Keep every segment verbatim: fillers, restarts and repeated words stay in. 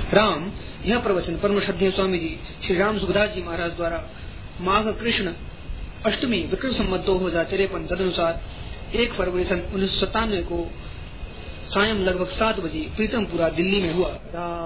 राम यह प्रवचन परम श्रद्धेय स्वामी जी श्री राम सुखदास जी महाराज द्वारा माघ कृष्ण अष्टमी विक्रम संवत दो हजार तिरपन तदनुसार एक फरवरी सन उन्नीस सौ सत्तानवे को सायं लगभग सात बजे प्रीतमपुरा दिल्ली में हुआ।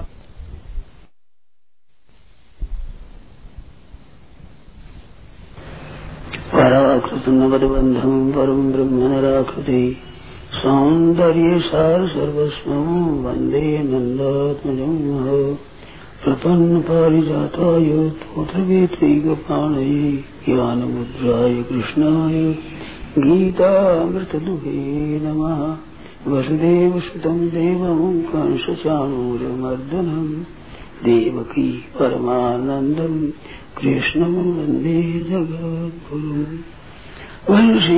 पराकृतनवद्बन्धं परं ब्रह्म नराकृति सौन्दर्ये सार सर्वस्वं वन्दे नन्दात्मजं प्रपन्न पारिजाताय तोत्रवेत्रैकपाणये ज्ञानमुद्राय कृष्णाय गीतामृतदुहे नमः। वसुदेवसुतं देवं कंसचाणूरमर्दनं देवकी परमानन्दं कृष्णं वन्दे जगद्गुरुम्। वंशी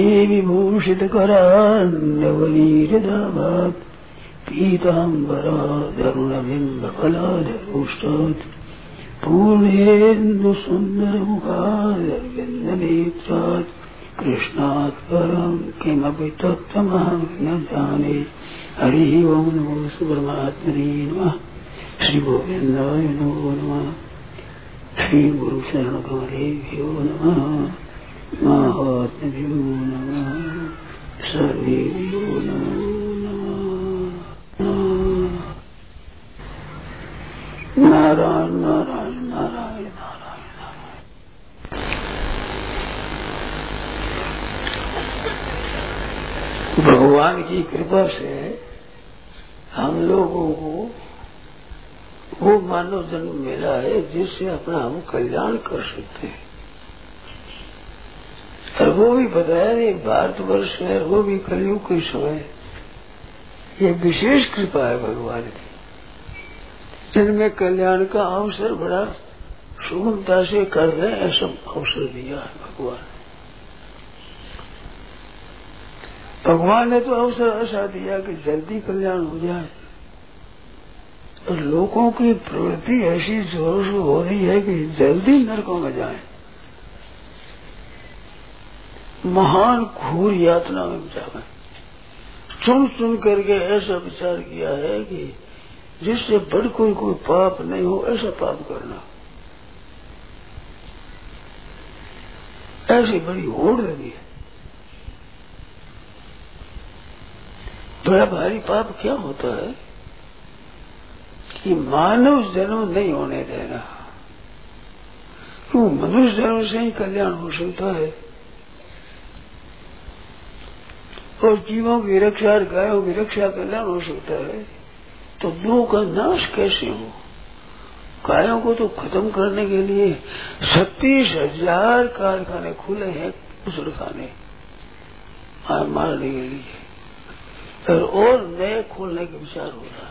विभूषितकरान्नवनीरदाभात् पीताम्बराधरुणबिम्बफलाधरोष्टात् पूर्णेन्दुसुन्दरमुखादरविन्दनेत्रात् कृष्णात् परं किमपि तत्त्वमहं न जाने। हरिः ओं नमो परमात्मने नमः। श्रीगोविन्दाय नमो नमः। श्री गुरु शरण कमलेभ्यो नमः। महात्म्यो नमः। सर्वेभ्यो नमो नमः। नारायण नारायण नारायण नारायण नारायण। भगवान की कृपा से हम लोगों को वो मानव जन्म मिला है जिससे अपना हम कल्याण कर सकते हैं। और वो भी बताया नहीं भारतवर्ष है, वो भी कलयुग के समय ये विशेष कृपा है भगवान की, जिनमें कल्याण का अवसर बड़ा सुगमता से कर रहे ऐसा अवसर दिया है भगवान। भगवान ने तो अवसर ऐसा दिया कि जल्दी कल्याण हो जाए, और लोगों की प्रवृत्ति ऐसी जोर से हो रही है कि जल्दी नरकों में जाए, महान घोर यातना में जाए। चुन चुन करके ऐसा विचार किया है कि जिससे बढ़ कोई कोई पाप नहीं हो ऐसा पाप करना, ऐसी बड़ी होड़ लगी है। बड़ा भारी पाप क्या होता है कि मानव जन्म नहीं होने देना। क्यों? मनुष्य जन्म से ही कल्याण हो सकता है, और जीवों की रक्षा और गायों की रक्षा कल्याण हो सकता है, तो दो का नाश कैसे हो? गायों को तो खत्म करने के लिए छत्तीस हजार कारखाने खुले हैं, मुसलखाने मारने के लिए, और, और नए खोलने का विचार हो रहा है।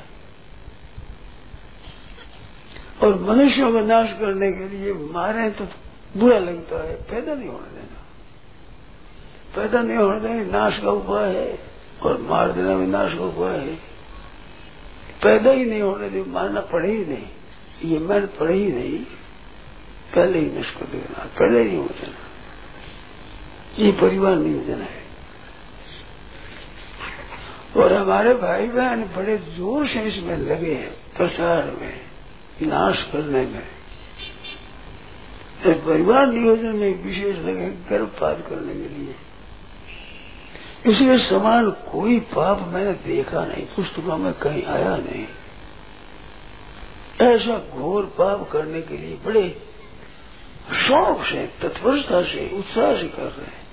और मनुष्यों का नाश करने के लिए मारे तो बुरा लगता है, पैदा नहीं होने देना। पैदा नहीं होने देना नाश का उपाय है, और मार देना भी नाश का उपाय है। पैदा ही नहीं होने दे, मारना पड़े ही नहीं, ये मैंने पड़े ही नहीं, पहले ही नष्ट कर देना, पहले ही नहीं हो देना, ये परिवार नियोजन है। और हमारे भाई बहन बड़े जोर से इसमें लगे हैं, प्रसार में, नाश करने में, परिवार नियोजन में विशेष लगे, गर्भपात करने के लिए। इसलिए समान कोई पाप मैंने देखा नहीं, पुस्तकों में कहीं आया नहीं। ऐसा घोर पाप करने के लिए बड़े शौक से, तत्परता से, उत्साह से कर रहे हैं।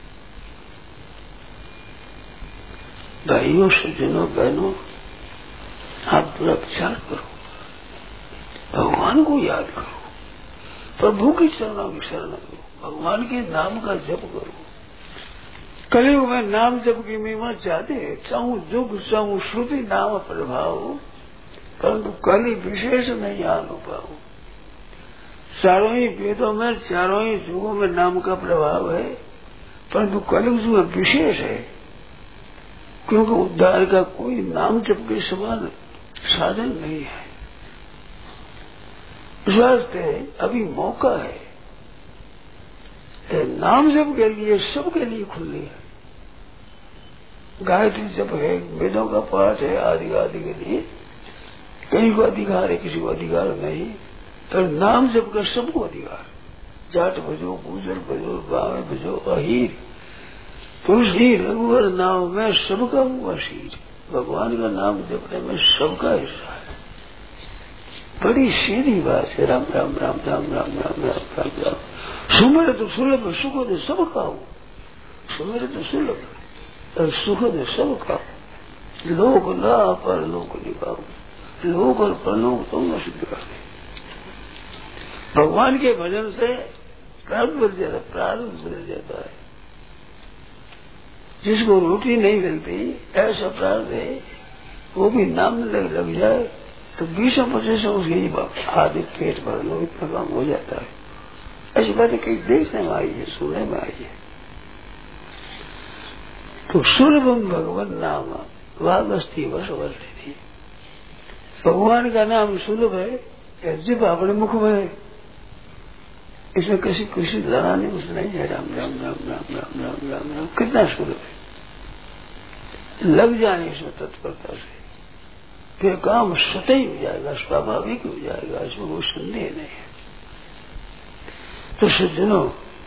भाइयों, सज्जनों, बहनों, आप थोड़ा विचार करो, भगवान को याद करो, प्रभु की चरणों की शरण करो, भगवान के नाम का जप करो। कलयुग में नाम जप की महिमा ज्यादा है, चाहूं जुग चाहूं श्रुति नाम प्रभाव, परंतु कली विशेष नहीं अनुभव। चारों ही वेदों में, चारों ही युगों में नाम का प्रभाव है, परंतु कलयुग जो विशेष है, क्योंकि उद्धार का कोई नाम जप के समान साधन नहीं है। इस वास्ते अभी मौका है, नाम जप के लिए सबके लिए खुली है। गायत्री जप है, वेदों का पाठ है, आदि आदि के लिए कहीं को अधिकार है, किसी को अधिकार नहीं। पर नाम जप कर सबको अधिकार। जाट भजो, गुजर भजो, गावे भजो, अहीर पुरुष ही रघुवर नाम में सबका हुआ शीर। भगवान का नाम जपने में सबका हिस्सा है। बड़ी सीधी बात है। राम राम राम राम राम राम राम राम राम। सुमिर तो सुलभ सुख तो सब खाओ। सुमिर तो सुलभ और सुख तो सब खाओ। लोक ला पर लोक निभाओ। लोक और परलोक तुम सिद्ध करते। भगवान के भजन से प्रारब्ध बदल जाता है, प्रारब्ध बदल जाता है। जिसको रोटी नहीं मिलती ऐसा प्रारब्ध है, वो भी नाम लग लग जाए तो बीसों पच्चीसों उसकी आदि पेट भर लो, इतना काम हो जाता है। ऐसी बातें कई देखने में आई है, सुनने में आई है। तो सुलभम भगवान नाम वागस्ती वर्षवर्षिणी। भगवान का नाम सुलभ है, जिप अपने मुख में है, इसमें किसी किसी लड़ाने कुछ नहीं है। राम राम राम राम राम राम राम राम कितना सुलभ है। लग जाए इसमें तत्परता से, फिर काम स्वतः ही हो जाएगा, स्वाभाविक हो जाएगा, इसमें कोई संदेह नहीं है। तो सज्जनों,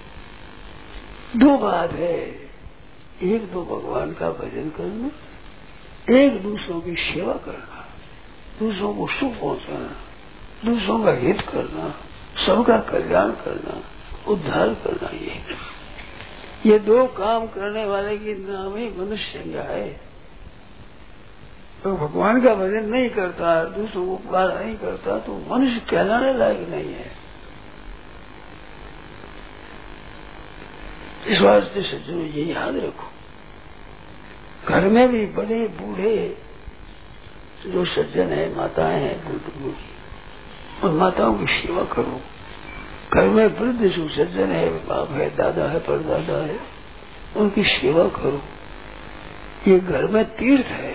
दो बात है। एक तो भगवान का भजन करना, एक दूसरों की सेवा करना, दूसरों को सुख पहुंचाना, दूसरों का हित करना, सबका कल्याण करना, उद्धार करना। ये ये दो काम करने वाले की नाम ही मनुष्य है। तो भगवान का भजन नहीं करता, दूसरों को उपकार नहीं करता, तो मनुष्य कहलाने लायक नहीं है। इस वास्ते सज्जनों ये याद रखो, घर में भी बड़े बूढ़े जो सज्जन है, माताएं हैं, बुद्ध बूढ़ी, उन माताओं की सेवा करो। घर में वृद्ध जो सज्जन है, बाप है, दादा है, परदादा है, उनकी सेवा करो। ये घर में तीर्थ है।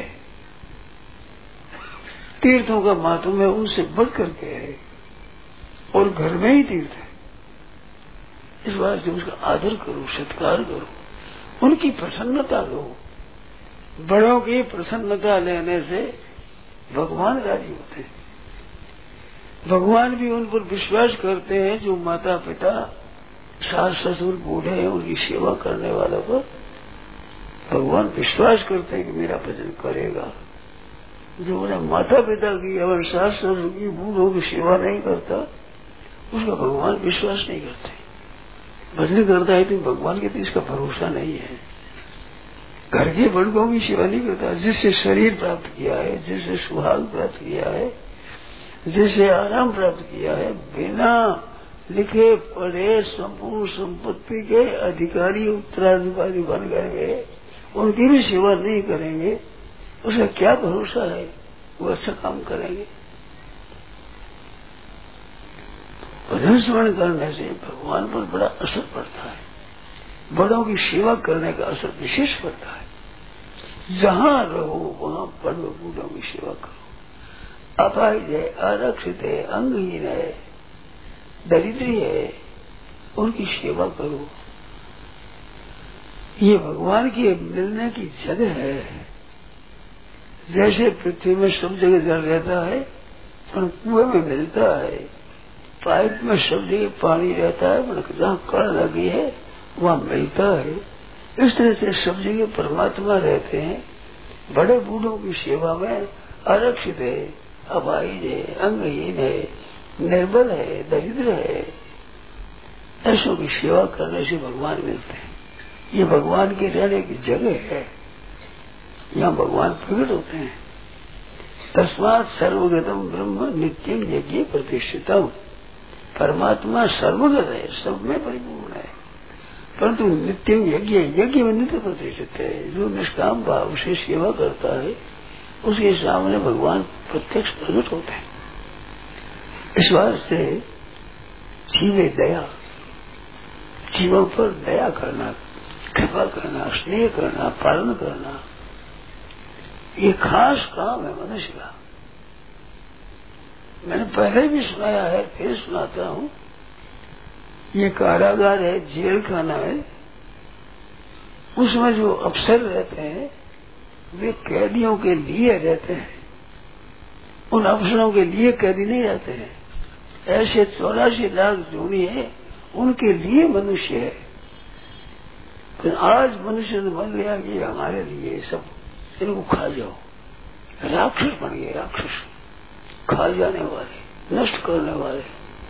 तीर्थों का महात्म्य उनसे बढ़ करके है, और घर में ही तीर्थ है। इस बात से उसका आदर करो, सत्कार करो, उनकी प्रसन्नता लो। बड़ों की प्रसन्नता लेने से भगवान राजी होते हैं। भगवान भी उन पर विश्वास करते हैं जो माता पिता, सास ससुर, बूढ़े हैं, उनकी सेवा करने वालों पर भगवान विश्वास करते हैं कि मेरा भजन करेगा। जो उन्हें माता पिता की और सास ससुर की, बूढ़ों की सेवा नहीं करता, उसका भगवान विश्वास नहीं करते। भजन करता है तो भगवान के तो इसका भरोसा नहीं है। घर के बड़ों की सेवा नहीं करता, जिससे शरीर प्राप्त किया है, जिससे सुहाग प्राप्त किया है, जिसे आराम प्राप्त किया है, बिना लिखे पढ़े संपूर्ण संपत्ति के अधिकारी उत्तराधिकारी बन गए, उनकी भी सेवा नहीं करेंगे, उसका क्या भरोसा है वो अच्छा काम करेंगे? भजन स्मरण करने से भगवान पर बड़ा असर पड़ता है। बड़ों की सेवा करने का असर विशेष पड़ता है। जहां रहो वहां बड़ों बूढ़ों की सेवा करो। अपाहिज है, आरक्षित है, अंगहीन है, दरिद्री है, उनकी सेवा करो। ये भगवान की मिलने की जगह है। जैसे पृथ्वी में सब जगह जल रहता है और कुएं में मिलता है, पाइप में सब जगह पानी रहता है, मतलब जहाँ कड़ लगी है वहाँ मिलता है। इस तरह से सब जगह परमात्मा रहते हैं। बड़े बूढ़ों की सेवा में आरक्षित है, अपाहिज है, अंगहीन है, निर्बल है, दरिद्र है, ऐसों की सेवा करने से भगवान मिलते हैं। ये भगवान के रहने की जगह है, यहाँ भगवान प्रकट होते हैं। तस्मात् सर्वगतम ब्रह्म नित्यम यज्ञ प्रतिष्ठितम। परमात्मा सर्वगत है, सब में परिपूर्ण है, परंतु नित्यम यज्ञ, यज्ञ में नित्य प्रतिष्ठित है। जो निष्काम भाव से सेवा करता है उसके सामने भगवान प्रत्यक्ष प्रकट होते हैं। इस वास्ते जीवे दया, जीवों पर दया करना, कृपा करना, स्नेह करना, पालन करना, ये खास काम है मनुष्य का। मैंने पहले भी सुनाया है, फिर सुनाता हूँ। ये कारागार है, जेल खाना है, उसमें जो अफसर रहते हैं वे कैदियों के लिए रहते हैं। उन अफसरों के लिए कैदी नहीं रहते हैं। ऐसे चौरासी लाख जोनी है, उनके लिए मनुष्य है। फिर आज मनुष्य ने बन गया कि हमारे लिए सब, इनको खा जाओ। राक्षस बन गए, राक्षस, खा जाने वाले, नष्ट करने वाले।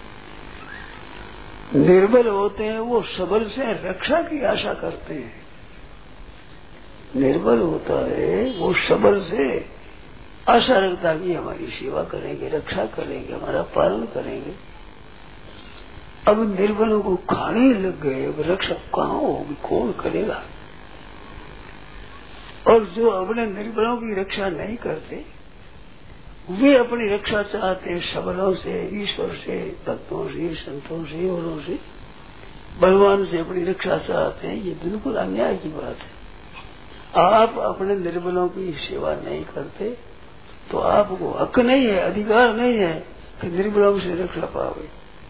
निर्बल होते हैं वो सबल से रक्षा की आशा करते हैं। निर्बल होता है वो सबल से आशा रखता कि हमारी सेवा करेंगे, रक्षा करेंगे, हमारा पालन करेंगे। अब निर्बलों को खाने लग गए, अब रक्षा कहाँ होगी, कौन करेगा? और जो अपने निर्बलों की रक्षा नहीं करते, वे अपनी रक्षा चाहते हैं सबलों से, ईश्वर से, भक्तों से, संतों से, औरों से, भगवान से अपनी रक्षा चाहते हैं। ये बिल्कुल अन्याय की बात है। आप अपने निर्बलों की सेवा नहीं करते तो आपको हक नहीं है, अधिकार नहीं है कि निर्बलों से रक्षा पावे।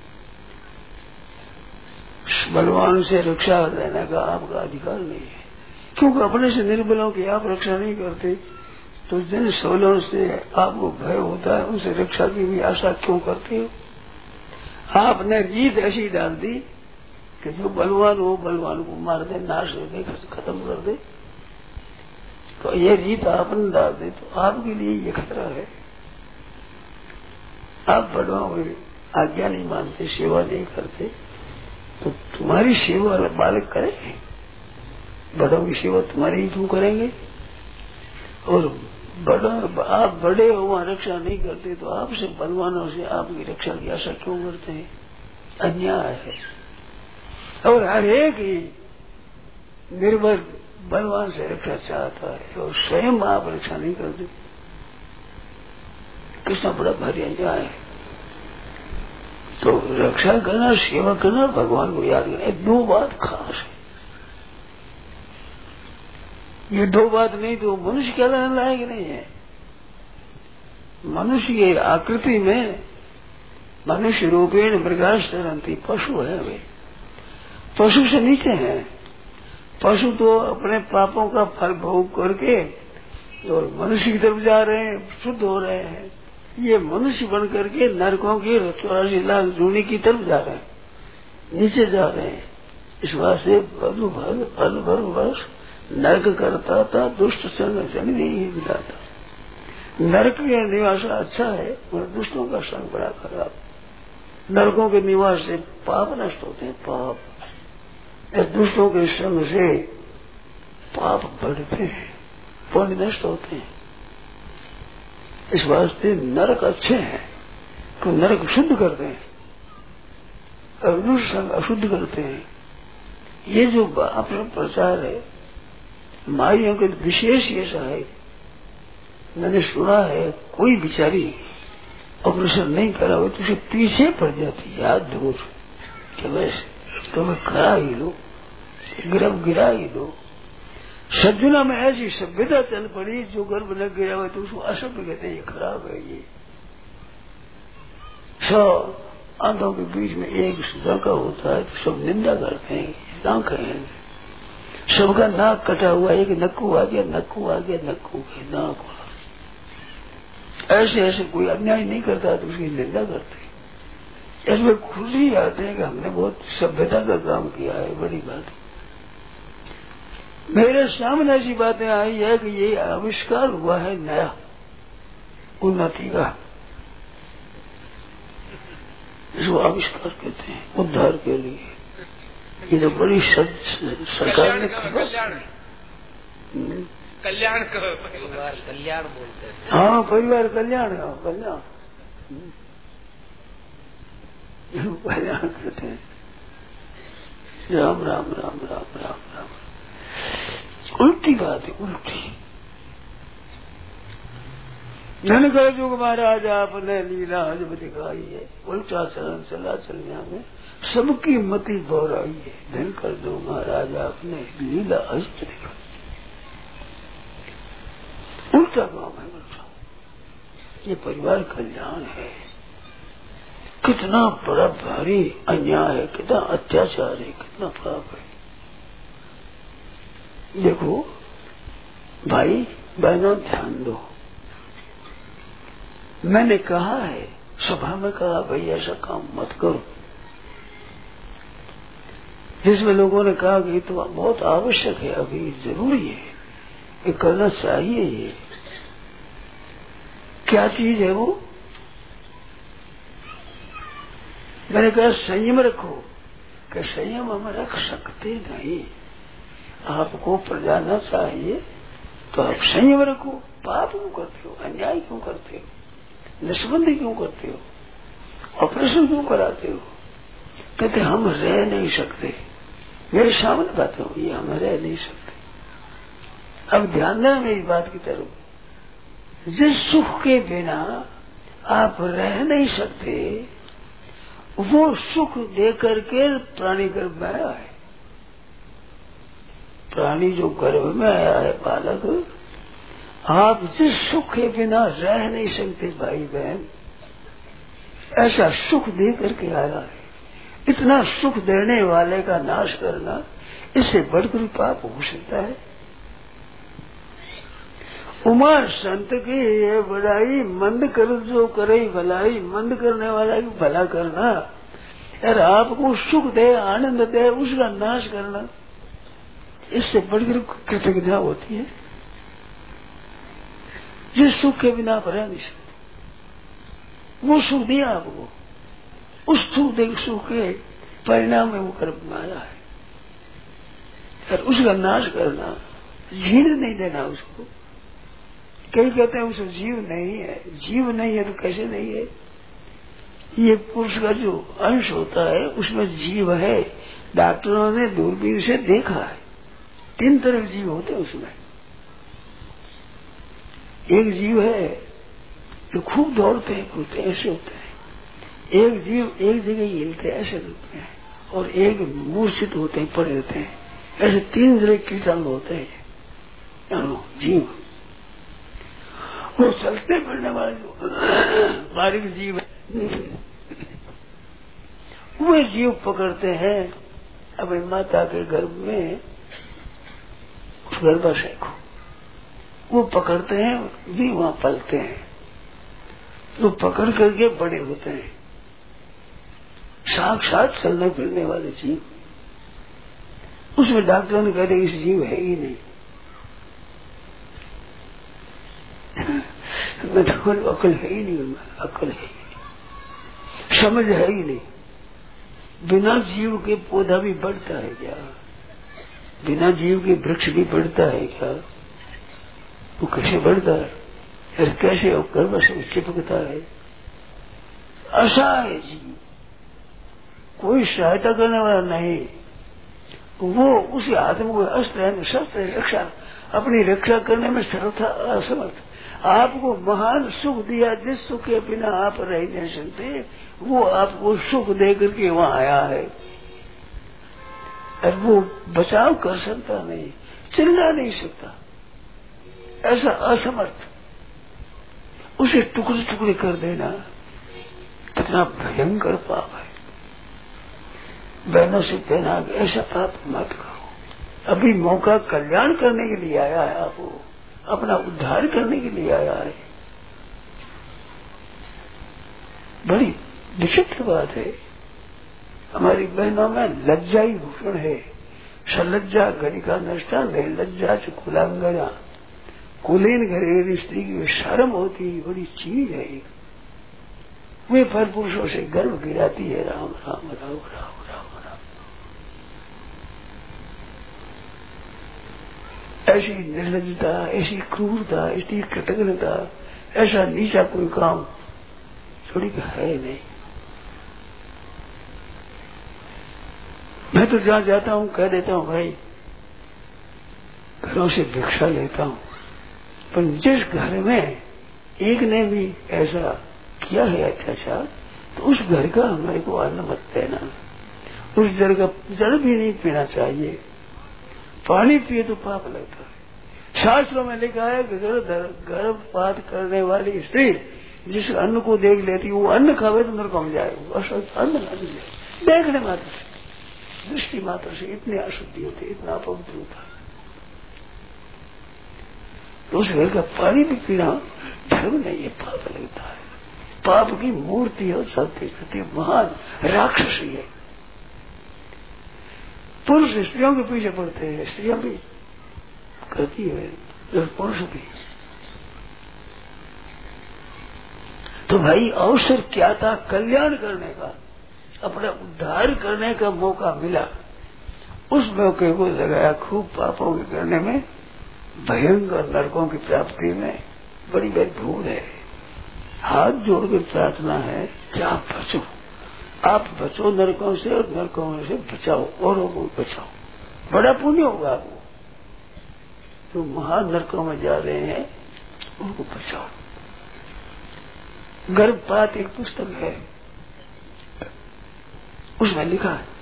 बलवान से रक्षा लेने का आपका अधिकार नहीं है, क्योंकि अपने से निर्बलों की आप रक्षा नहीं करते तो जिन सबलों से आपको भय होता है उनसे रक्षा की भी आशा क्यों करते हो? आपने रीत ऐसी डाल दी कि जो बलवान हो बलवान को मार दे, नाश दे, खत्म कर दे। तो ये रीत आपने डाल दी तो आपके लिए ये खतरा है। आप बड़ों की आज्ञा नहीं मानते, सेवा नहीं करते, तो तुम्हारी सेवा बालक करेंगे? बड़ों की सेवा तुम्हारी ही क्यों करेंगे? और बड़ा आप बड़े हो वहां रक्षा नहीं करते तो आपसे बलवानों से आपकी रक्षा की आशा क्यों करते हैं? अन्याय है। और हर एक ही निर्बल बलवान से रक्षा चाहता है और स्वयं आप रक्षा नहीं करते, कितना बड़ा भारी अन्याय है। तो रक्षा करना, सेवा करना, भगवान को याद करना, दो बात खास है। ये दो बात नहीं तो मनुष्य कहलाने लायक नहीं है। मनुष्य की आकृति में मनुष्य रूपेण मृगाश तरंती, पशु है वे, पशु से नीचे हैं। पशु तो अपने पापों का फल भोग करके और मनुष्य की तरफ जा रहे हैं, शुद्ध हो रहे हैं। ये मनुष्य बन करके नरकों की चौरासी लाख जूनी की तरफ जा रहे हैं, नीचे जा रहे हैं। इस वास्ते बधु भर फल भर वर्ष नरक करता था, दुष्ट संग संग नहीं मिलाता। नरक के निवास अच्छा है और दुष्टों का संग बड़ा खराब। नरकों के निवास से पाप नष्ट होते हैं, पाप। दुष्टों के संग से पाप बढ़ते हैं, पुण्य नष्ट होते हैं। इस वास्ते नरक अच्छे हैं, तो नरक शुद्ध करते हैं और दुष्ट संग अशुद्ध करते हैं। ये जो अपना प्रचार है माइयों के विशेष ऐसा है। मैंने सुना है कोई बिचारी ऑपरेशन नहीं करा हो तो उसे पीछे पड़ जाती है हाथ दूर कि बस तुम्हें करा ही लो, गर्भ गिरा ही दो। सज्जना में ऐसी सभ्यता चल पड़ी, जो गर्भ न गिरा हुआ तो उसको असभ्य कहते हैं, ये खराब है। ये सब आंखों के बीच में एक सुधाका होता है तो सब निंदा करते हैं, नाक है। सबका नाक कटा हुआ, एक नक्कू आ गया, नक्कू आ गया, नक्कू के नाक। ऐसे ऐसे कोई अन्याय नहीं करता तो उसकी निंदा करते। इसमें खुशी आते हैं कि हमने बहुत सभ्यता का काम किया है, बड़ी बात। मेरे सामने ऐसी बातें आई है कि ये आविष्कार हुआ है नया उन्नति का, इसको आविष्कार कहते हैं उद्धार के लिए। ये तो बड़ी सरकार ने कल्याण कल्याण परिवार कल्याण बोलते हैं। हाँ, परिवार कल्याण है, कल्याण कल्याण कहते हैं। राम राम राम राम राम राम। उल्टी बात है, उल्टी। धनकर युग महाराज आपने लीला जब दिखाई है, उल्टा चलन चला चलने में सबकी मति गौराई है। धनकर दो महाराज आपने लीला अस्त दिखाई, उल्टा काम है, उल्टा। ये परिवार कल्याण है। कितना बड़ा भारी अन्याय है, कितना अत्याचार है, कितना पाप है। देखो भाई बहनों, ध्यान दो। मैंने कहा है, सभा में कहा भाई ऐसा काम मत करो, जिसमें लोगों ने कहा कि तो बहुत आवश्यक है, अभी जरूरी है, ये करना चाहिए। ये क्या चीज है वो? मैंने कहा संयम रखो। कि संयम हम रख सकते नहीं, आपको प्रजाना चाहिए तो आप संयम रखो। पाप क्यों करते हो, अन्याय क्यों करते हो, नशबंदी क्यों करते हो, ऑपरेशन क्यों कराते हो? कहते हम रह नहीं सकते। मेरे सामने बात हो, ये हम रह नहीं सकते। अब ध्यान देना मेरी बात की तरफ। जिस सुख के बिना आप रह नहीं सकते, वो सुख दे करके प्राणी गर्भ में आया है। प्राणी जो गर्भ में आया है बालक, आप जिस सुख के बिना रह नहीं सकते भाई बहन, ऐसा सुख दे करके आया है। इतना सुख देने वाले का नाश करना, इससे बढ़कर पाप हो सकता है? उमा संत की ये बड़ाई, मंद कर जो करे भलाई, मंद करने वाला की भला करना। यार आपको सुख दे, आनंद दे, उसका नाश करना, इससे बढ़कर कृतज्ञता होती है? जिस सुख के बिना आप रह नहीं सकते, वो सुख दिया आपको, उस सुख दे सुख के परिणाम में वो कर्म में आया है। और उसका नाश करना, झीण नहीं देना उसको। कई कहते हैं उसको जीव नहीं है। जीव नहीं है तो कैसे नहीं है? ये पुरुष का जो अंश होता है उसमें जीव है। डॉक्टरों ने दूरबीन से देखा है, तीन तरह जीव होते हैं उसमें। एक जीव है जो खूब दौड़ते हैं कूदते ऐसे होते हैं। एक जीव एक जगह ही हिलते ऐसे होते हैं। और एक मूर्छित होते हैं, पड़े रहते हैं। ऐसे तीन तरह कीटाणु होते हैं जीव। वो चलते फिरने वाले जो बारीक जीव है, वे जीव पकड़ते हैं अपनी माता के गर्भ में, उस गर्भाशय को वो पकड़ते हैं, भी वहां पलते हैं। वो पकड़ करके बड़े होते हैं, साक्षात चलने फिरने वाले जीव। उसमें डॉक्टरों ने कह दिया इस जीव है ही नहीं। मैं तो अकल है ही नहीं, उनमें अकल है ही नहीं, समझ है ही नहीं। बिना जीव के पौधा भी बढ़ता है क्या? बिना जीव के वृक्ष भी बढ़ता है क्या? वो कैसे बढ़ता है? फिर कैसे वो गर्भ से चिपकता है? असहाय जीव, कोई सहायता करने वाला नहीं। वो उसी आत्मा को अस्त्र है, शस्त्र है, रक्षा, अपनी रक्षा करने में सर्वथा असमर्थ। आपको महान सुख दिया, जिस सुख के बिना आप रह नहीं सकते, वो आपको सुख दे करके वहां आया है। और वो बचाव कर सकता नहीं, चिल्ला नहीं सकता, ऐसा असमर्थ। उसे टुकड़े टुकड़े कर देना कितना भयंकर पाप है। बहनों से कहना ऐसा पाप मत करो। अभी मौका कल्याण करने के लिए आया है, आपको अपना उद्धार करने के लिए आया है। बड़ी विचित्र बात है। हमारी बहनों में लज्जा ही भूषण है। सलज्जा गणिका नष्टा निर्लज्जा च कुलांगना। कुलीन घरेलू स्त्री की शर्म होती है, बड़ी चीज है। वे पर पुरुषों से गर्व गिराती है। राम राम राम राम राम राम। ऐसी निर्लजता, ऐसी क्रूरता, ऐसी कृतज्ञता, ऐसा नीचा कोई काम थोड़ी का है नहीं। मैं तो जहां जाता हूं कह देता हूं भाई घरों से भिक्षा लेता हूं, पर जिस घर में एक ने भी ऐसा किया है अत्याचार, तो उस घर का हमारे को अन्न मत देना। उस जल का जल भी नहीं पीना चाहिए। पानी पिए तो पाप लगता है। शास्त्रों में लिखा है कि गर्भपात करने वाली स्त्री जिस अन्न को देख लेती वो अन्न खावे तो नरक में जाए। अन्न देखने मात्र से, दृष्टि मात्र से इतनी अशुद्धि होती है, इतना अपवित्र होता है। तो उस घर का पानी भी पीना धर्म नहीं है, पाप लगता है। पाप की मूर्ति है, सत्य करती महान राक्षसी है। पुरुष स्त्रियों के पीछे पड़ते हैं, स्त्रियां भी करती है, पुरुष भी। तो भाई अवसर क्या था? कल्याण करने का, अपना उद्धार करने का मौका मिला, उस मौके को लगाया खूब पापों के करने में, भयंकर नरकों की प्राप्ति में बड़ी बड़ी भूल है। हाथ जोड़कर प्रार्थना है कि आप बचो, आप बचो नरकों से, और नरकों से बचाओ, औरों को बचाओ, बड़ा पुण्य होगा आपको। जो महान नरकों में जा रहे हैं उनको बचाओ। गर्भपात एक पुस्तक है, उसमें लिखा है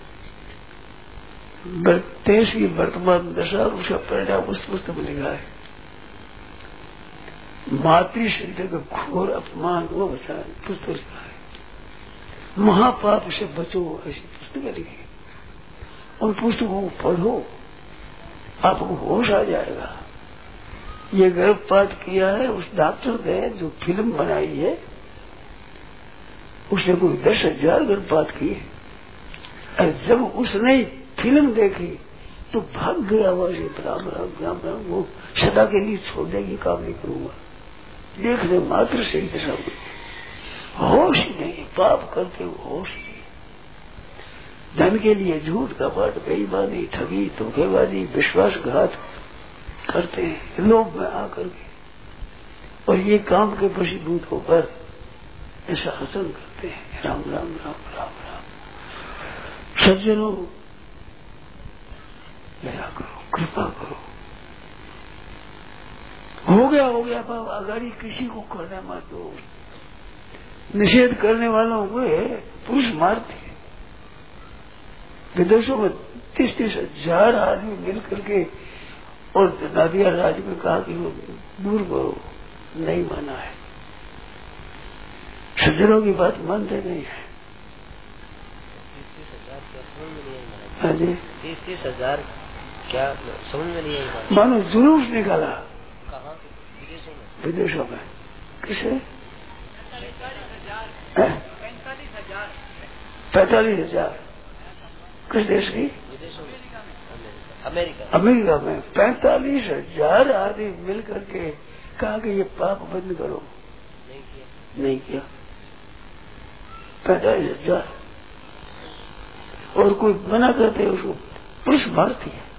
देश की वर्तमान दशा, उसका परिणाम उस पुस्तक में लिखा है। मातृ शरीर का घोर अपमान वो बचा पुस्तक लिखा है। महापाप से बचो, ऐसी पुस्तकें लिखी। उन पुस्तकों को पढ़ो, आपको होश आ जाएगा। ये गर्भपात किया है उस डॉक्टर ने जो फिल्म बनाई है, उसने कोई दस हजार गर्भपात किए। और जब उसने फिल्म देखी तो भाग गया वहां से, राम राम राम राम, वो सदा के लिए छोड़ने की काम नहीं करूंगा। देखने मात्र से ही दशा हुई, होश नहीं, पाप करते हुए होश नहीं। धन के लिए झूठ कपट, बेईमानी, ठगी, धोखेबाजी, विश्वासघात करते हैं लोभ में आकर के, और ये काम के वशीभूत होकर ऐसा आचरण करते हैं। राम राम राम राम राम। सज्जनों, दया करो, कृपा करो। हो गया हो गया बाबा, अगाड़ी किसी को करने मत दो। निषेध करने वालों को पुरुष मारते हैं। विदेशों में तीस तीस हजार आदमी मिल करके और नादिया राज में कहा कि वो दूर करो, नहीं माना है। सज्जनों की बात मानते नहीं है। हाँ जी, तीस तीस हजार क्या समझ में नहीं आई? मानो जुलूस निकाला। कहाँ? विदेशों में। विदेशों में किसे? पैंतालीस हजार किस देश की? विदेशों में, अमेरिका। अमेरिका में पैंतालीस हजार आदमी मिल करके कहा कि ये पाप बंद करो, नहीं किया। नहीं किया। पैंतालीस हजार और कोई मना करते उसको पुरुष मारती है।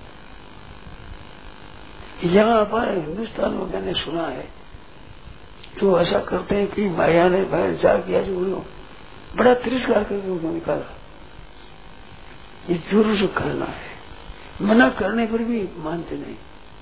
यहाँ पर हिंदुस्तान में मैंने सुना है तो ऐसा करते हैं कि माया ने भाई जा किया जो उन्होंने बड़ा तिरस्कार करके उनको निकाला। ये जोरों से करना है, मना करने पर भी मानते नहीं,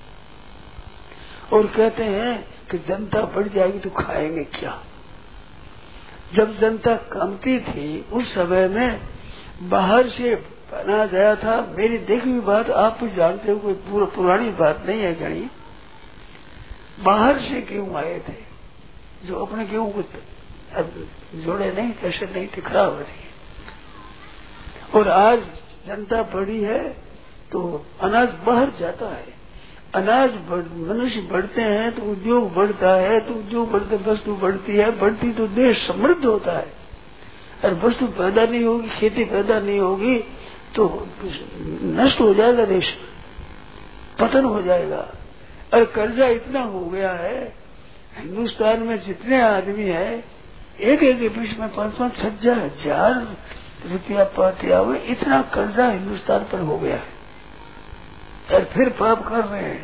और कहते हैं कि जनता बढ़ जाएगी तो खाएंगे क्या। जब जनता कमती थी उस समय में बाहर से अनाज आया था। मेरी देखी हुई बात आप भी जानते हो, कोई पुरानी बात नहीं है कहीं। बाहर से गेहूं आए थे जो अपने गेहूं को जोड़े नहीं थे, ऐसे नहीं थे, खराब हो रही। और आज जनता बढ़ी है तो अनाज बाहर जाता है। अनाज बढ़, मनुष्य बढ़ते हैं तो उद्योग बढ़ता है, तो उद्योग बढ़ते वस्तु बढ़ती है, बढ़ती तो देश समृद्ध होता है। और वस्तु पैदा नहीं होगी, खेती पैदा नहीं होगी तो नष्ट हो जाएगा देश, पतन हो जाएगा। और कर्जा इतना हो गया है, हिंदुस्तान में जितने आदमी है एक एक के बीच में पांच पांच छह हजार रुपया पाते हुए, इतना कर्जा हिंदुस्तान पर हो गया है। और फिर पाप कर रहे हैं।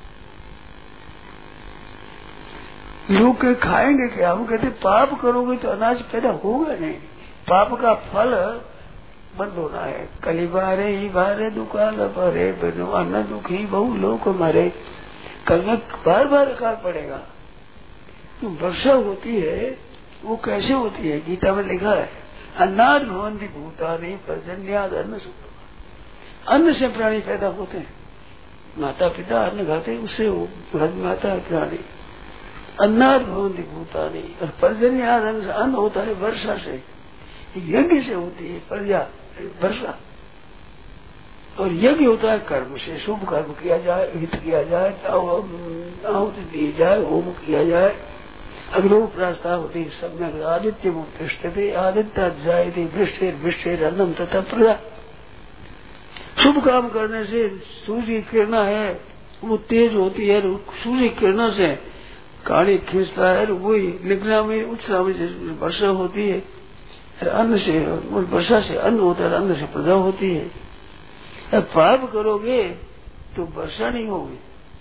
लोग के खाएंगे क्या? वो कहते पाप करोगे तो अनाज पैदा होगा नहीं, पाप का फल बंद होना है। कली बारे ही बारे दुकान भरे बनो अन्न दुखी बहु लोग मरे। कल में बार बार अकाल पड़ेगा। तो वर्षा होती है वो कैसे होती है? गीता में लिखा है अन्नाद भवन्ति भूतानि पर्जन्याद अन्न सुख। अन्न से प्राणी पैदा होते हैं। माता पिता अन्न खाते उससे माता है प्राणी। अन्नाद भवन्ति भूतानि, और पर्जन्याद अन्न होता है वर्षा से, यज्ञ से होती है प्रजा वर्षा। और यज्ञ होता है कर्म से, शुभ कर्म किया जाए, हित किया जाए, आहुति दी जाए, होम किया जाए, अग्नो प्रास्ताव होती सब में आदित्य मुक्तिष्ठते आदित्य जायते वृष्टेर वृष्टेर अन्नम तथा प्रजा। शुभ काम करने से सूर्य किरण है वो तेज होती है, सूर्य किरण से काली खींचता है, वही निग्ना में उत्साह में वर्षा होती है, अन्न से वर्षा से अन्न होता है, अन्न से प्रजा होती है। पाप करोगे तो वर्षा नहीं होगी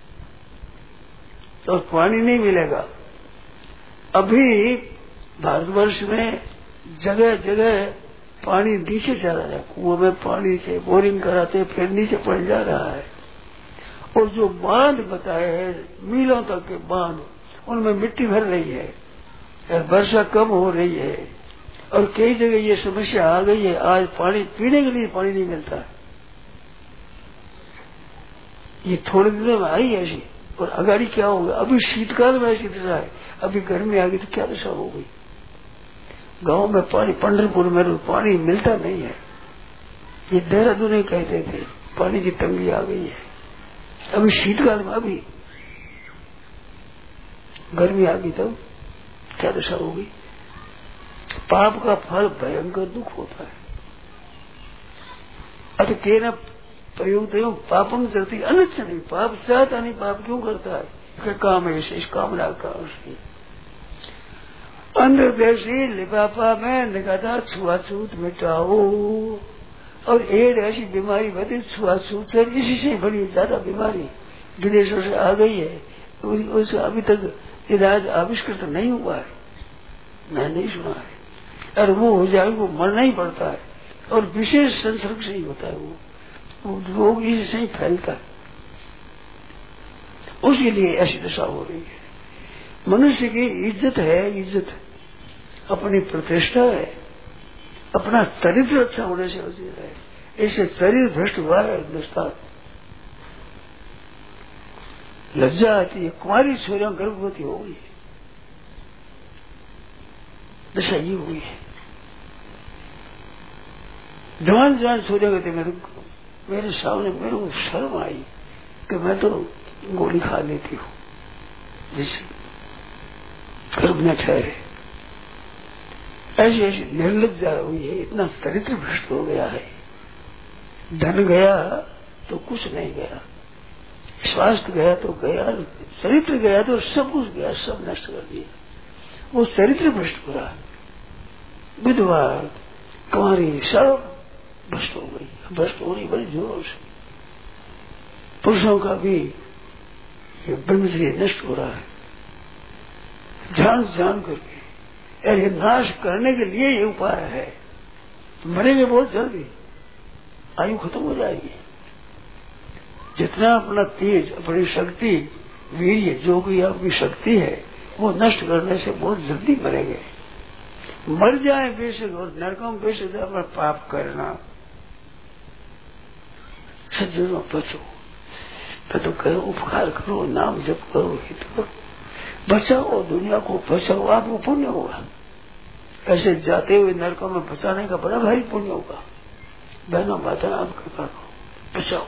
तो पानी नहीं मिलेगा। अभी भारतवर्ष में जगह जगह पानी नीचे चला रहा है, कुएं में पानी से बोरिंग कराते फिर नीचे पड़ जा रहा है। और जो बांध बताए हैं मीलों तक के बांध, उनमें मिट्टी भर रही है और वर्षा कम हो रही है। और कई जगह ये समस्या आ गई है, आज पानी पीने के लिए पानी नहीं मिलता है। ये थोड़े दिनों में आई ऐसी, और अगाड़ी क्या होगा? अभी शीतकाल में ऐसी दशा है, अभी गर्मी आ गई तो क्या दशा हो गई। गांव में पानी, पंढरपुर में पानी मिलता नहीं है। ये देहरादून कहते थे पानी की तंगी आ गई है। अभी शीतकाल में अभी गर्मी आ गई तब क्या दशा होगी। पाप का फल भयंकर दुख होता है। अतः केना प्रयुक्त पापम चलती अनुच्च नहीं, पाप चाहता नहीं, पाप क्यों करता है? काम है विशेष कामना का उसकी। अंधदेशी लिफाफा में निगाह छुआछूत मिटाओ। और एड ऐसी बीमारी बती छुआछूत से, इसी से बड़ी ज्यादा बीमारी विदेशों से आ गई है, उसका अभी तक इलाज आविष्कृत नहीं हुआ है, मैं नहीं सुना है। और वो हो जाए वो मरना ही पड़ता है, और विशेष संसर्ग से ही होता है वो, वो रोग इसी से ही फैलता है। उसके लिए ऐसी दशा हो रही है। मनुष्य की इज्जत है, इज्जत अपनी प्रतिष्ठा है, अपना चरित्र अच्छा होने से होती है। ऐसे चरित्र भ्रष्ट हुआ है हिंदुस्तान। लज्जा आती है, कुमारी छोरियां गर्भवती हो गई, दशा ये हुई है। जवान जवान छोरियां कहते मेरे मेरे सामने मेरे को शर्म आई कि मैं तो गोली खा लेती हूँ जिससे गर्भ न ठहरे। ऐसी ऐसी निर्लज्जा हुई है, इतना चरित्र भ्रष्ट हो गया है। धन गया तो कुछ नहीं गया, स्वास्थ्य गया तो गया, चरित्र गया तो सब कुछ गया, सब नष्ट कर दिया। वो चरित्र भ्रष्ट हो रहा, विधवा कुंवारी सब भ्रष्ट हो गई। भ्रष्ट हो रही बड़ी जोरों से। पुरुषों का भी ये ब्रह्मचर्य नष्ट हो रहा है, जान जान करके। और ये नाश करने के लिए ये उपाय है। मरेंगे बहुत जल्दी, आयु खत्म हो जाएगी। जितना अपना तेज, अपनी शक्ति, वीर्य, जो भी आपकी शक्ति है, वो नष्ट करने से बहुत जल्दी मरेंगे। मर जाए बेशक, और नरकों में बेशक अपना पाप करना। सज्जनों बचो, मैं तो कहो उपकार करो, नाम जप करो, हित करो, बचाओ दुनिया को, बचाओ, आपको पुण्य होगा। ऐसे जाते हुए नरकों में बचाने का बड़ा भारी पुण्य होगा। बहनों माता आप कृपा करो, बचाओ।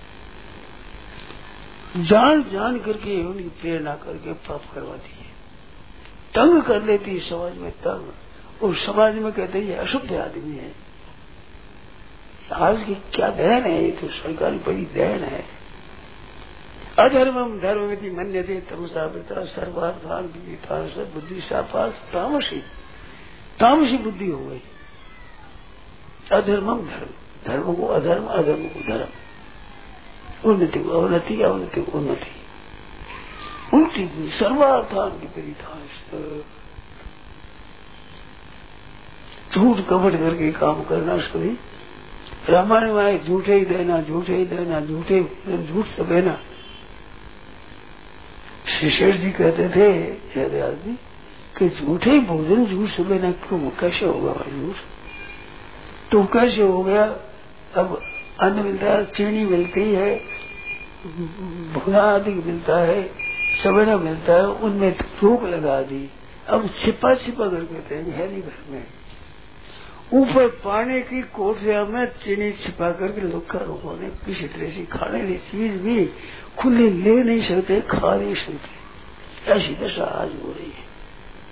जान जान करके उनकी प्रेरणा करके पाप करवाती है, तंग कर लेती है समाज में, तंग। और समाज में कहते हैं ये अशुद्ध आदमी है। आज की क्या दहन है, ये तो सरकारी बड़ी दहन है। अधर्मम धर्ममिति मन्यते तमसा पिता सर्वार्थान विदितान सब बुद्धि सापास तामसी। तामसी बुद्धि हो गई। अधर्मम धर्म, धर्म को अधर्म, अधर्म को धर्म, उन्नति को अवनति, अवनति को उन्नति, उल्टी हुई सर्वार्थान विपरीतान। झूठ कपट करके काम करना सभी। रामायण में आए झूठे ही देना, झूठे ही देना, झूठे झूठ से बहना। शेष जी कहते थे जयदयाल जी कि झूठे ही भोजन झूठ से बहना क्यों, कैसे होगा भाई झूठ? तो कैसे हो गया? अब अन्न मिलता है, चीनी मिलती है, भुना आदि मिलता है, सवेरा मिलता है, उनमें रोक लगा दी। अब छिपा छिपा कर कहते हैं है नहीं घर में। ऊपर पानी की कोठरिया में चीनी छिपा करके लोग लोगों ने किसी तरह से खाने की चीज भी खुली ले नहीं सकते, खा नहीं सकते। ऐसी दशा आज हो रही है।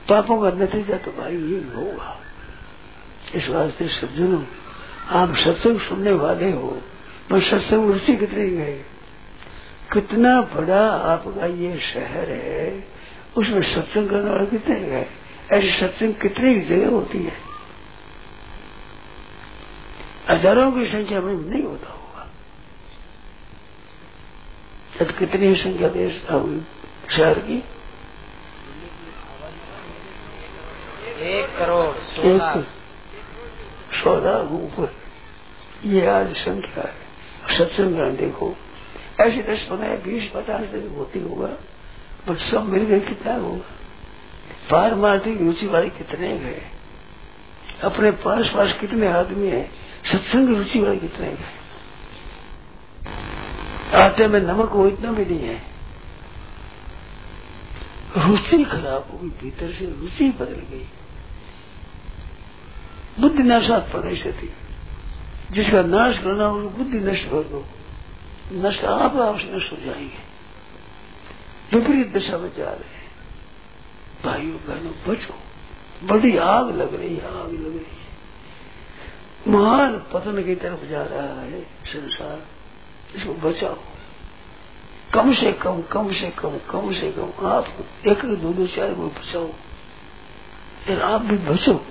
पापों का नतीजा तो भाई ये होगा। इस वास्ते सज्जनों, आप सत्संग सुनने वाले हो, पर सत्संग रुचि कितनी गए? कितना बड़ा आपका ये शहर है, उसमें सत्संग करने वाले कितने गए? ऐसी सत्संग कितनी जगह होती है? हजारों की संख्या में नहीं होता होगा। तो कितनी संख्या देश शहर की? एक करोड़ सोलह सौ लाख ऊपर ये आज संख्या है। सत्संग ग्रहण देखो, ऐसी दस पंद्रह बीस पचास दिन होती होगा, बट सब मिल गए कितना होगा? पारमार्थिक रुचि वाले कितने गए? अपने पास पास कितने आदमी है? सत्संग रुचि वाले कितने गए? आटे में नमक हो इतना भी नहीं है। रुचि खराब होगी, भीतर से रुचि बदल गई। बुद्धि नाशात परिस्थिति, जिसका नाश करना हो बुद्धि नष्ट कर दो, नष्ट आप आपसे नष्ट हो जाएंगे। विपरीत दिशा में जा रहे हैं। भाइयों बहनों बचो, बड़ी आग लग रही है, आग लग रही है। महान पतन की तरफ जा रहा है संसार, इसको बचाओ। कम से कम कम से कम कम से कम आप एक दो दो चार को बचाओ, फिर आप भी बचो।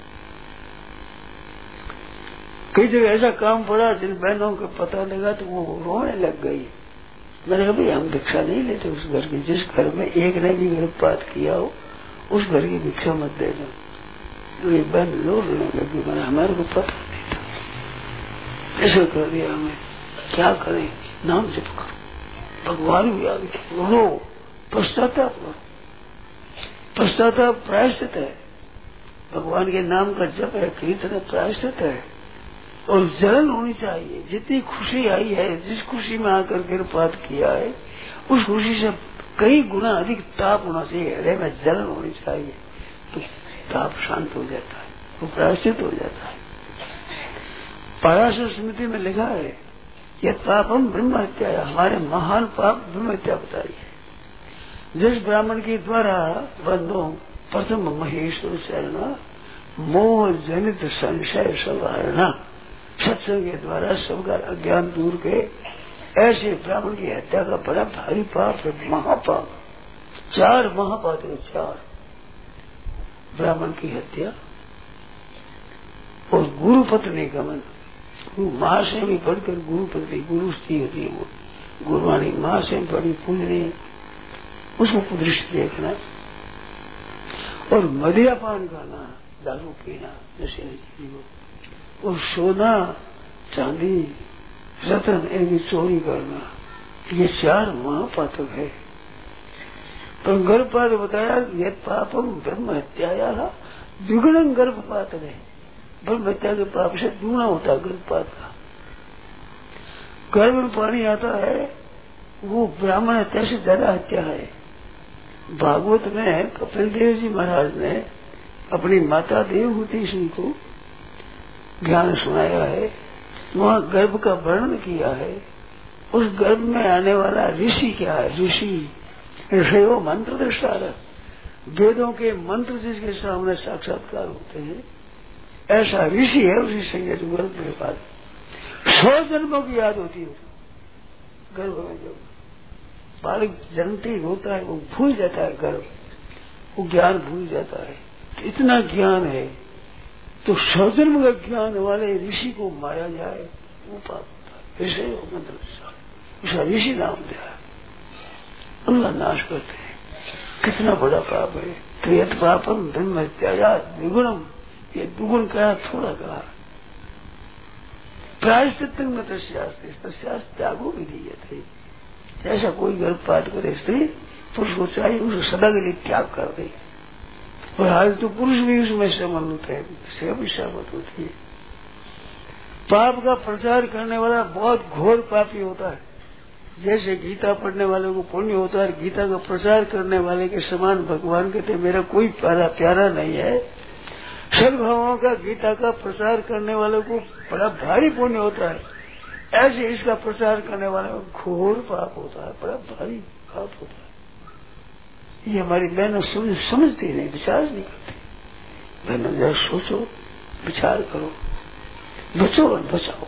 कई जगह ऐसा काम पड़ा, जिन बहनों को पता लगा तो वो रोने लग गई। मैंने कहा भाई हम भिक्षा नहीं लेते उस घर की, जिस घर में एक ने भी गर्भपात किया हो उस घर की भिक्षा मत देना। तो ये बहन रोने लगी, मैंने हमारे को पता नहीं था, ऐसा कर दिया हमें, क्या करें? नाम जप करो, भगवान भी याद रो, पश्चाताप करो। पश्चाताप प्रायश्चित है, भगवान के नाम का जप है, कीर्तन प्रायश्चित है। और जलन होनी चाहिए। जितनी खुशी आई है, जिस खुशी में आकर गर्भपात किया है, उस खुशी से कई गुना अधिक ताप होना चाहिए, हृदय में जलन होनी चाहिए, तो ताप शांत हो जाता है, वो प्रायश्चित हो जाता है। पराशर स्मृति में लिखा है, यह पापम ब्रह्म हत्या, हमारे महान पाप ब्रह्म हत्या बताई है। जिस ब्राह्मण के द्वारा बंदो प्रथम महेश्वर शरणा मोह जनित संशय सवारणा, सत्संग के द्वारा सबका अज्ञान दूर के, ऐसे ब्राह्मण की हत्या का बड़ा भारी पाप है, महापाप। चार महापाप है, चार। ब्राह्मण की हत्या और गुरु पत्नी गमन, माँ से भी बढ़कर गुरु पत्नी, गुरु स्त्री होती है वो, गुरुवाणी माँ से बड़ी पूजनी, उसको दृष्टि देखना। और मदिरापान खाना, दारू पीना, नशे नहीं, और सोना चांदी रतन इनकी चोरी करना, ये चार महापातक है। पर गर्भपात बताया, ये पापम ब्रह्म हत्याया द्विगुणं गर्भपात है। ब्रह्म हत्या के पाप से दुगुना होता है गर्भपात का। गर्भ में पानी आता है, वो ब्राह्मण हत्या से ज्यादा हत्या है। भागवत में कपिल देव जी महाराज ने अपनी माता देवहूति सिंह को ज्ञान सुनाया है, वहाँ गर्भ का वर्णन किया है। उस गर्भ में आने वाला ऋषि क्या है? ऋषि ऋषयो मंत्र दृष्टा, वेदों के मंत्र जिसके सामने साक्षात्कार होते हैं, ऐसा ऋषि है उसी संज्ञा जो गर्भ के बाद सौ जन्मों की याद होती है। गर्भ में जब बालक जन्मते ही होता है, वो भूल जाता है, गर्भ वो ज्ञान भूल जाता है। तो इतना ज्ञान है, तो सौ जन्म का ज्ञान वाले ऋषि को मारा जाए, वो पाप होता है। ऋषि मंत्र उसका ऋषि नाम दिया, उनका नाश करते हैं। कितना बड़ा पाप है। तो यद पापम ब्रह्म हत्या द्विगुणम, ये दुगुण कहा, थोड़ा कहा। प्रायश्चित तस्यास्ते त्यागो विधीय थे। जैसा कोई गर्भपात करे स्त्री, पुरुष को चाहिए उसे सदा के लिए त्याग कर दे। और आज तो पुरुष भी उसमें शामिल होते हैं, सेवा भी शामिल होती है। पाप का प्रचार करने वाला बहुत घोर पापी होता है। जैसे गीता पढ़ने वाले को पुण्य होता है, गीता का प्रचार करने वाले के समान भगवान कहते मेरा कोई प्यारा प्यारा नहीं है। सद्भावों का गीता का प्रचार करने वालों को बड़ा भारी पुण्य होता है। ऐसे इसका प्रचार करने वाले को घोर पाप होता है, बड़ा भारी पाप होता है। ये हमारी बहनों समझ समझती नहीं, विचार नहीं करती। बहनों जरा सोचो, विचार करो, बचो और बचाओ,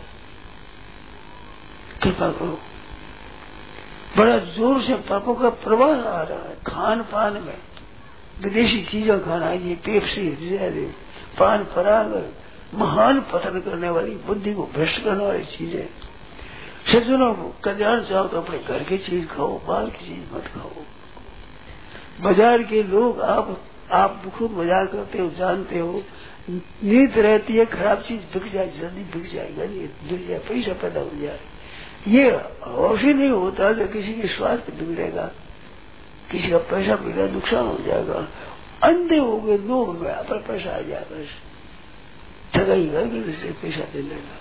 कृपा करो। बड़ा जोर से पापों का प्रवाह आ रहा है खान पान में, विदेशी चीजों खाना, ये पेप्सी, पान पराग, महान पतन करने वाली, बुद्धि को भ्रष्ट करने वाली चीजें। सज्जनों को कल्याण चाहो तो अपने घर की चीज खाओ, बाहर की चीज मत खाओ। बाजार के लोग, आप आप खुद मजाक करते हो, जानते हो, नीत रहती है खराब चीज बिक जाए, जल्दी बिक जाएगा, बिक जाए, पैसा पैदा हो जाए। ये अवश्य नहीं होता कि किसी के स्वास्थ्य बिगड़ेगा, किसी का पैसा बिगड़ा, नुकसान हो जाएगा, अंधे हो गए, लोग में पर पैसा आ जाएगा, ठगाई करके इससे पैसा दे लेगा।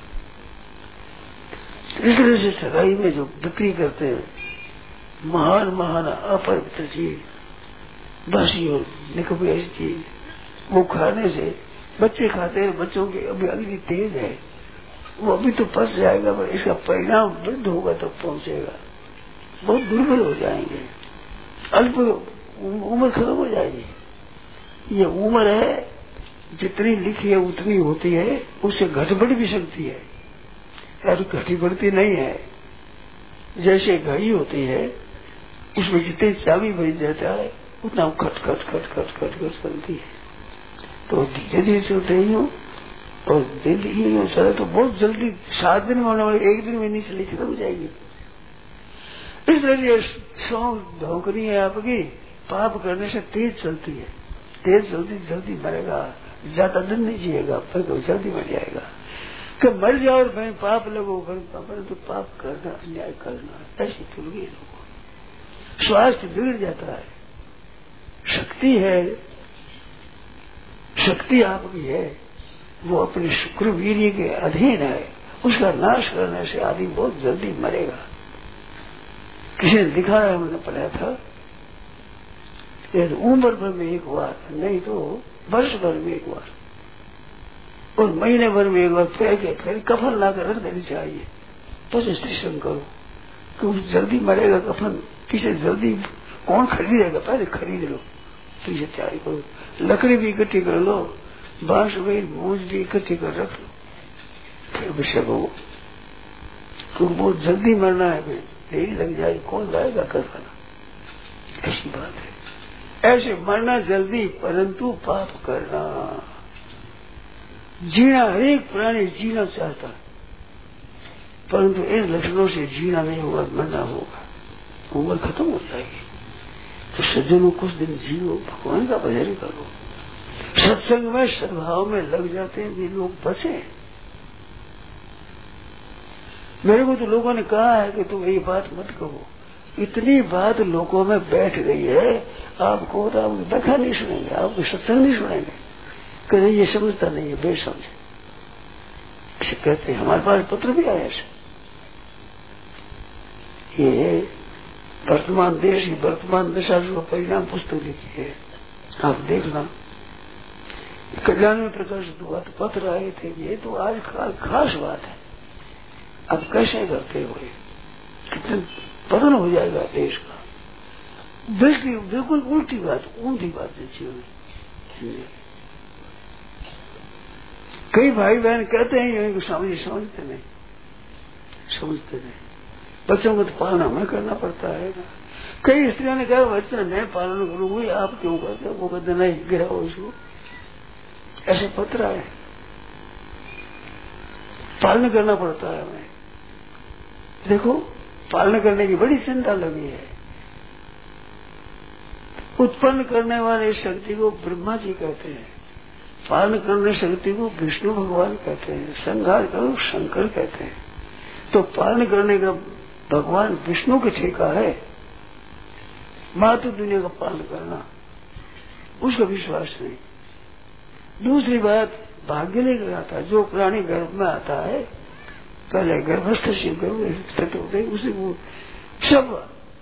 इस तरह से ठगाई में जो बिक्री करते हैं, महान महान अपवित्र चीज, बासी और निकम्मी ऐसी चीज, वो खाने से बच्चे खाते हैं, बच्चों की अभी अग्नि तेज है, वो अभी तो फंस जाएगा, पर इसका परिणाम वृद्ध होगा तो पहुंचेगा, बहुत दुर्बल हो जाएंगे, अल्प उम्र खत्म हो जाएगी। ये उम्र है जितनी लिखी है उतनी होती है, उससे घट बढ़ भी सकती है, यार घटी बढ़ती नहीं है। जैसे घड़ी होती है, उसमें जितनी चाबी भरी जाता है उतना वो खट खट खट खट खट खट चलती है, तो धीरे धीरे चलते ही हो और दिन ही हो चले तो बहुत जल्दी सात दिन में होने वाली एक दिन में नहीं चली, खत्म हो जाएगी। इस तरह ये शौक धोकनी है आपकी, पाप करने से तेज चलती है, तेज जल्दी जल्दी मरेगा, ज्यादा दिन नहीं जिएगा, पर तो जल्दी मर जाएगा। कि मर जाओ और भाई पाप लगो, परंतु पाप करना, अन्याय करना, ऐसी तुलगी लोगों, स्वास्थ्य बिगड़ जाता है। शक्ति है, शक्ति आपकी है, वो अपने शुक्र वीर्य के अधीन है, उसका नाश करने से आदमी बहुत जल्दी मरेगा। किसी ने दिखाया, हमने पढ़ा था, उम्र भर में एक बार, नहीं तो वर्ष भर में एक बार और महीने भर में एक बार फेंके, फिर कफन लाकर रख देनी चाहिए, तो स्टेशन करो, क्योंकि जल्दी मरेगा कफन, पीछे जल्दी कौन खरीदेगा, पहले खरीद लो, पीछे तैयारी करो, लकड़ी भी इकट्ठी कर लो, बांस भी मूज भी इकट्ठी कर रख लो, फिर विषय को, क्योंकि बहुत जल्दी मरना है, फिर देरी लग जाएगी, कौन लाएगा कफन, ऐसी बात है। ऐसे मरना जल्दी, परंतु पाप करना। जीना, हर एक प्राणी जीना चाहता है, परंतु इन लक्षणों से जीना नहीं होगा, मरना होगा, उम्र खत्म हो जाएगी। तो सज्जनों कुछ दिन जियो, भगवान का भजन करो, सत्संग में सद्भाव में लग जाते हैं वे लोग बचे। मेरे को तो लोगों ने कहा है कि तुम ये बात मत कहो, इतनी बात लोगों में बैठ गई है, आपको तो आपकी व्याख्या नहीं सुनेंगे, आपको सत्संग नहीं सुनेंगे, कहते ये समझता नहीं है, बेसमझ ऐसे कहते हैं। हमारे पास पत्र भी आया ऐसे, ये वर्तमान देश की वर्तमान दशा जो परिणाम पुस्तक लिखी है, आप देखना, कल्याण में प्रकाशित हुआ तो पत्र आए थे, ये तो आज खास बात है, अब कैसे करते हुए कितने पतन हो जाएगा देश का, बिल्कुल बिल्कुल उल्टी बात, ऊंधी बात जैसी हुई। कई भाई बहन कहते हैं स्वामी जी समझते नहीं, समझते नहीं, बच्चों को तो पालन हमें करना पड़ता है ना। कई स्त्रियों ने कहा बच्चा मैं पालन करूंगी, आप क्यों करते हो, वो कहते नहीं गिराओ उसको, ऐसे पत्र आए, पालन करना पड़ता है हमें। देखो पालन करने की बड़ी चिंता लगी है। उत्पन्न करने वाले शक्ति को ब्रह्मा जी कहते हैं, पालन करने शक्ति को विष्णु भगवान कहते हैं, संहार करो शंकर कहते हैं। तो पालन करने का भगवान विष्णु के ठेका है, मातृ दुनिया का पालन करना उसका विश्वास नहीं। दूसरी बात, भाग्य लेकर आता है, जो प्राणी गर्भ में आता है, पहले गर्भस्थ शिव गर्भ होते उसे वो सब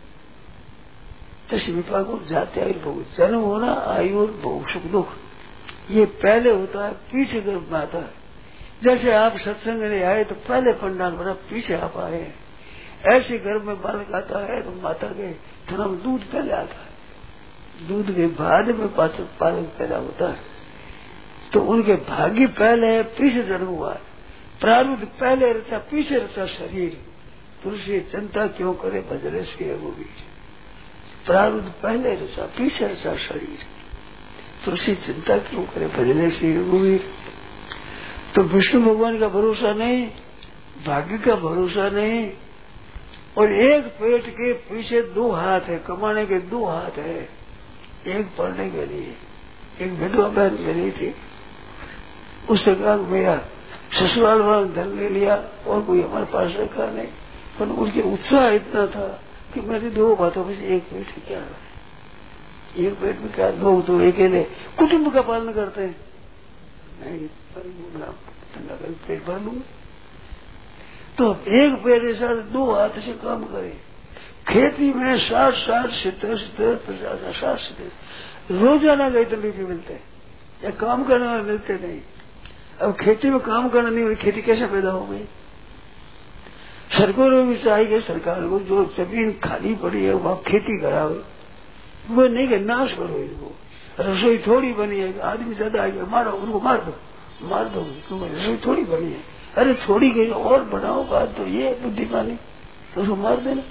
तस्य विपाक जाते आयुर्भोग, जन्म होना, आयु और भोग सुख दुख, ये पहले होता है, पीछे गर्भ में आता है। जैसे आप सत्संग में आए तो पहले पंडाल बना, पीछे आप आए, ऐसे गर्भ में बालक आता है तो माता के थना में दूध पहले आता है, दूध के बाद में पालक पैदा होता है, तो उनके भाग्य पहले है, पीछे जन्म हुआ है। प्रारूध पहले रचा, पीछे रचा शरीर। तुलसी चिंता क्यों करे भजरे श्री रघुवीर। प्रारूध पहले रचा, पीछे रचा शरीर। तुलसी चिंता क्यों करे भजरे श्री रघुवीर। तो विष्णु भगवान का भरोसा नहीं, भाग्य का भरोसा नहीं, और एक पेट के पीछे दो हाथ है, कमाने के दो हाथ है। एक पढ़ने के लिए, एक विधवा बहन मिली थी, उसने कहा मेरा ससुराल वाला धन ले लिया और कोई हमारे पास रखा नहीं, पर उसके उत्साह इतना था कि मेरी दो बातों में से एक पेट क्या है, एक पेट में क्या, लोग तो अकेले कुटुंब का पालन करते हैं, नहीं पेट भर लूंगा। तो एक पेट ऐसा दो हाथ से काम करे। खेती में साठ साठ सितर सितर पचास साठ सितर रोजाना गए तो नहीं मिलते हैं, या काम करने वाले मिलते नहीं। अब खेती में काम करना नहीं हुई, खेती कैसे पैदा हो गई। सरकारों भी चाहिए सरकार को जो जमीन खाली पड़ी है वहां खेती कराओ, वो नहीं कि नाश करो इनको। रसोई थोड़ी बनी है, आदमी ज्यादा आएगा मारो उनको, मार दो मार दो, रसोई थोड़ी बनी है, अरे थोड़ी गई और बनाओ बात, तो ये बुद्धिमानी, तो उसको मार देना।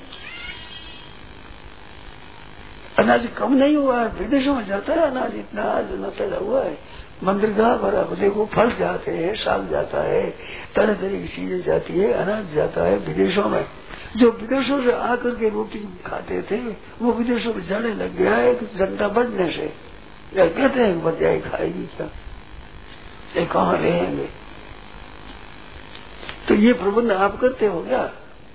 अनाज कम नहीं हुआ है, विदेशों में जाता है अनाज, इतना आज न पैदा हुआ है। मंदिर का भरा देखो, फल जाते हैं, साग जाता है, तरह तरह की चीजें जाती है, अनाज जाता है विदेशों में। जो विदेशों से आकर के रोटी खाते थे वो विदेशों में जाने लग गया है जनता बढ़ने से। या कहते हैं बच जाए, खाएगी क्या, ये कहाँ रहेंगे। तो ये प्रबंध आप करते हो क्या।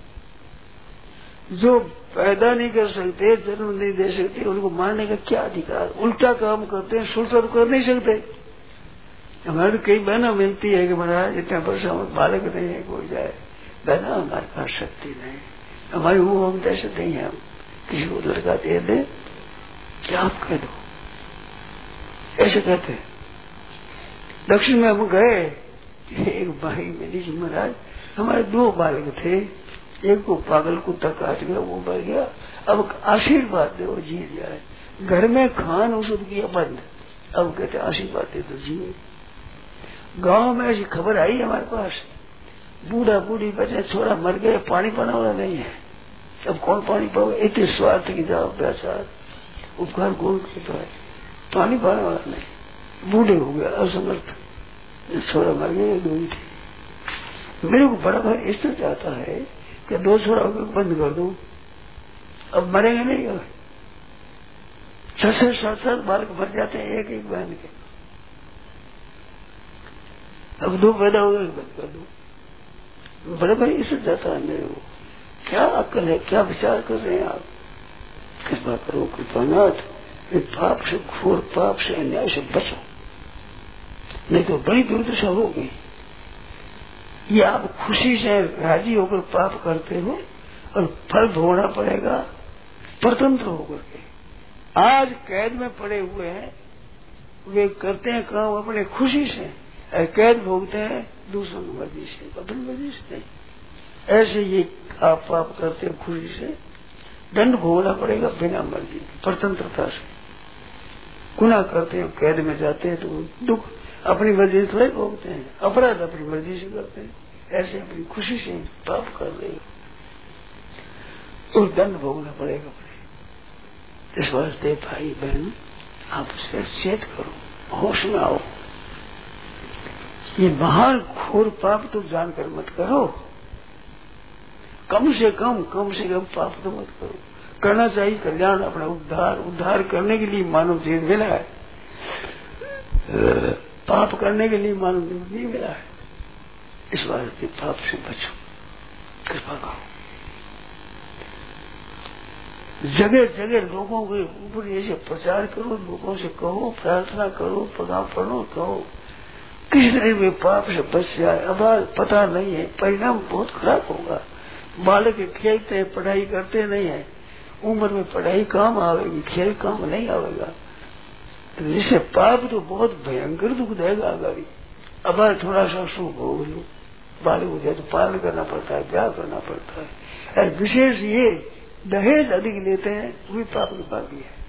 जो पैदा नहीं कर सकते, जन्म नहीं दे सकते, उनको मारने का क्या अधिकार। उल्टा काम करते हैं, सुलटा तो कर नहीं सकते। हमारे कई बहना मिलती है कि महाराज इतना वर्षा बालक नहीं है, कोई जाए बहना हमारे पास शक्ति नहीं, हमारी वो हम दे सकते हैं, हम किसी को लड़का दे दे क्या आप कह दो, ऐसे कहते हैं। दक्षिण में हम गए, एक भाई मिली कि महाराज हमारे दो बालक थे, एक को पागल कुत्ता काट गया, वो मर गया, अब आशीर्वाद दे वो जी जाए। घर में खान औषध किया बंद, अब कहते आशीर्वाद दे तो जी। गांव में ऐसी खबर आई हमारे पास, बूढ़ा बूढ़ी बच्चे छोरा मर गए, पानी पाने वाला नहीं है, अब कौन पानी पाओगे। इतने स्वार्थ की जाओ बेचार, उपकार गोल करता है, पानी पाने वाला नहीं, बूढ़े हो गया, असमर्थ, छोरा मर गया, दो ही थे। मेरे को बड़ा भाई इस तरह चाहता है कि दो छोरा बंद कर दो, अब मरेंगे नहीं। अब छह छह सात सात बालक मर जाते हैं एक एक बहन के, अब दो पैदा हो गए बंद कर दो। बड़े भाई इससे जाता है मेरे को, क्या अक्ल है, क्या विचार कर रहे हैं आप। कृपा करो कृपानाथ, पाप से, घोर पाप से, अन्याय से बचो, नहीं तो बड़ी दुर्दशा होगी। ये आप खुशी से राजी होकर पाप करते हो और फल भोगना पड़ेगा परतंत्र होकर के। आज कैद में पड़े हुए हैं, वे करते हैं काम अपने खुशी से, कैद भोगते हैं दूसरों की मर्जी से, अपनी मर्जी से नहीं। ऐसे ये आप पाप करते हैं खुशी से, दंड भोगना पड़ेगा बिना मर्जी की, परतंत्रता से। गुनाह करते हैं, कैद में जाते हैं, तो दुख अपनी मर्जी से थोड़े भोगते हैं, अपराध अपनी मर्जी से करते हैं। ऐसे अपनी खुशी से पाप कर रहे और दंड भोगना पड़ेगा अपने। इस वास्ते भाई बहन आप उसे चेत करो, होश में आओ। ये महान घोर पाप तो जानकर मत करो, कम से कम कम से कम पाप तो मत करो। करना चाहिए कल्याण, अपना उद्धार। उद्धार करने के लिए मानव जीवन मिला है, पाप करने के लिए मानव जीवन नहीं मिला है। इस वास्ते पाप से बचो, कृपा करो। जगह जगह लोगों के ऊपर ऐसे प्रचार करो, लोगों से कहो, प्रार्थना करो, पगा पढ़ो, कहो किस तरह में पाप से बच जाए। अब पता नहीं है, परिणाम बहुत खराब होगा। बालक खेलते हैं, पढ़ाई करते नहीं है, उम्र में पढ़ाई काम आवेगी, खेल काम नहीं आवेगा। जिससे पाप तो बहुत भयंकर दुख देगा आगामी। अब थोड़ा सा सुख भोग लो, बालक हो जाए तो पालन करना पड़ता है, ब्याह करना पड़ता है। और विशेष ये दहेज अधिक लेते हैं, वही पाप की बात है।